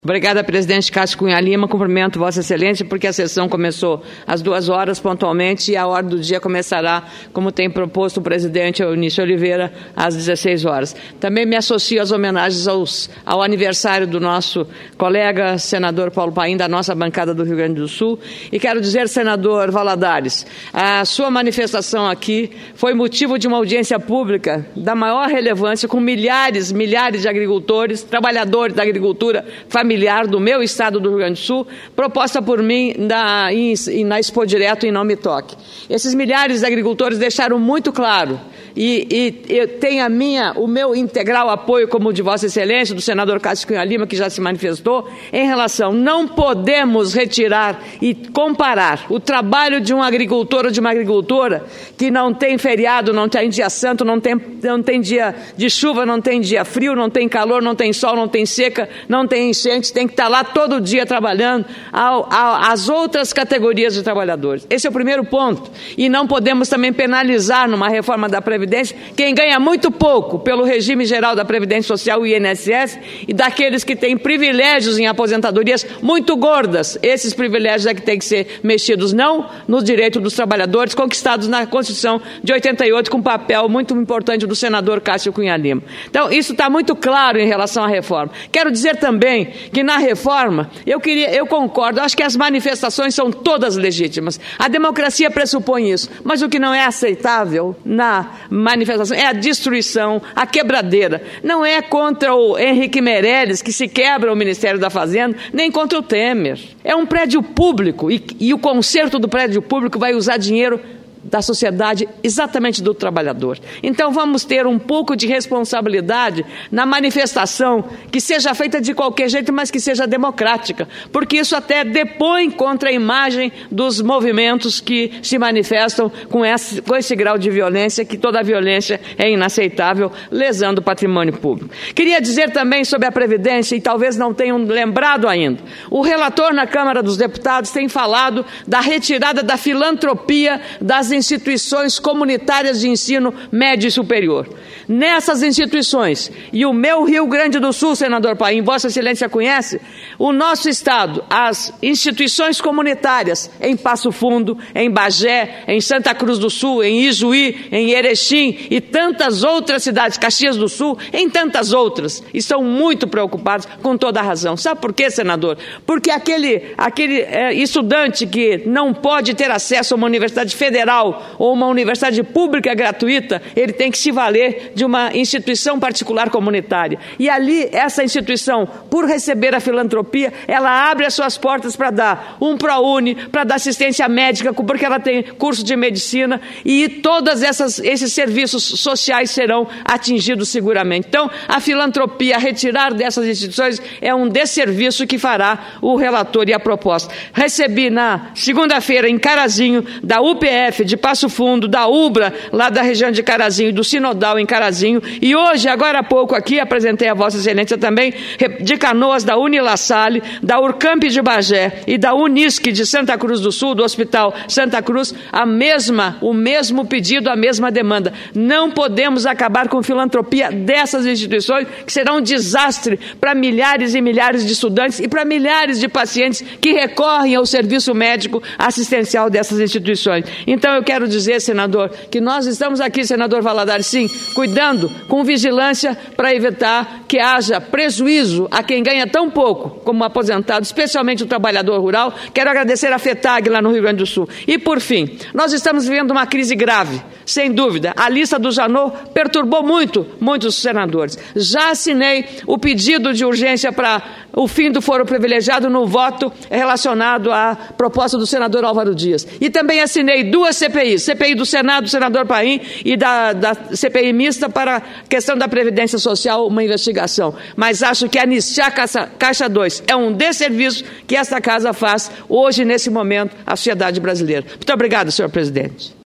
Obrigada, presidente Cássio Cunha Lima. Cumprimento Vossa Excelência, porque a sessão começou às 2h pontualmente e a ordem do dia começará, como tem proposto o presidente Eunício Oliveira, às 16h. Também me associo às homenagens ao aniversário do nosso colega, senador Paulo Paim, da nossa bancada do Rio Grande do Sul. E quero dizer, senador Valadares, a sua manifestação aqui foi motivo de uma audiência pública da maior relevância, com milhares de agricultores, trabalhadores da agricultura familiar do meu estado do Rio Grande do Sul, proposta por mim na Expo Direto em Não Me Toque. Esses milhares de agricultores deixaram muito claro, e eu tenho o meu integral apoio, como o de Vossa Excelência, do senador Cássio Cunha Lima, que já se manifestou, em relação, não podemos retirar e comparar o trabalho de um agricultor ou de uma agricultora que não tem feriado, não tem dia santo, não tem dia de chuva, não tem dia frio, não tem calor, não tem sol, não tem seca, não tem enchente, tem que estar lá todo dia trabalhando, as outras categorias de trabalhadores. Esse é o primeiro ponto. E não podemos também penalizar numa reforma da Previdência quem ganha muito pouco pelo regime geral da Previdência Social, o INSS, e daqueles que têm privilégios em aposentadorias muito gordas. Esses privilégios é que têm que ser mexidos, não no direito dos trabalhadores, conquistados na Constituição de 88, com um papel muito importante do senador Cássio Cunha Lima. Então, isso está muito claro em relação à reforma. Quero dizer também que na reforma, eu concordo, acho que as manifestações são todas legítimas. A democracia pressupõe isso, mas o que não é aceitável na manifestação é a destruição, a quebradeira. Não é contra o Henrique Meirelles que se quebra o Ministério da Fazenda, nem contra o Temer. É um prédio público e o conserto do prédio público vai usar dinheiro da sociedade, exatamente do trabalhador. Então vamos ter um pouco de responsabilidade na manifestação, que seja feita de qualquer jeito, mas que seja democrática, porque isso até depõe contra a imagem dos movimentos que se manifestam com esse grau de violência, que toda a violência é inaceitável, lesando o patrimônio público. Queria dizer também sobre a Previdência, e talvez não tenham lembrado ainda, o relator na Câmara dos Deputados tem falado da retirada da filantropia das instituições comunitárias de ensino médio e superior. Nessas instituições, e o meu Rio Grande do Sul, senador Paim, Vossa Excelência conhece, o nosso estado, as instituições comunitárias em Passo Fundo, em Bagé, em Santa Cruz do Sul, em Ijuí, em Erechim e tantas outras cidades, Caxias do Sul, em tantas outras, estão muito preocupados com toda a razão. Sabe por quê, senador? Porque aquele estudante que não pode ter acesso a uma universidade federal ou uma universidade pública gratuita, ele tem que se valer de uma instituição particular comunitária. E ali, essa instituição, por receber a filantropia, ela abre as suas portas para dar um ProUni, para dar assistência médica, porque ela tem curso de medicina, e todos esses serviços sociais serão atingidos seguramente. Então, a filantropia, retirar dessas instituições, é um desserviço que fará o relator e a proposta. Recebi na segunda-feira, em Carazinho, da UPF de Passo Fundo, da UBRA, lá da região de Carazinho, do Sinodal em Carazinho, e hoje, agora há pouco aqui, apresentei a Vossa Excelência também, de Canoas, da Unilassalle, da Urcamp de Bagé e da Unisc de Santa Cruz do Sul, do Hospital Santa Cruz, o mesmo pedido, a mesma demanda. Não podemos acabar com filantropia dessas instituições, que será um desastre para milhares e milhares de estudantes e para milhares de pacientes que recorrem ao serviço médico assistencial dessas instituições. Então, eu quero dizer, senador, que nós estamos aqui, senador Valadares, sim, cuidando com vigilância para evitar que haja prejuízo a quem ganha tão pouco como aposentado, especialmente o trabalhador rural. Quero agradecer a FETAG lá no Rio Grande do Sul. E, por fim, nós estamos vivendo uma crise grave, sem dúvida. A lista do Janot perturbou muitos senadores. Já assinei o pedido de urgência para o fim do foro privilegiado no voto relacionado à proposta do senador Álvaro Dias. E também assinei 2 CPIs, CPI do Senado, do senador Paim, e da CPI mista para a questão da Previdência Social, uma investigação. Mas acho que anistiar Caixa 2 é um desserviço que esta casa faz hoje, nesse momento, à sociedade brasileira. Muito obrigado, senhor presidente.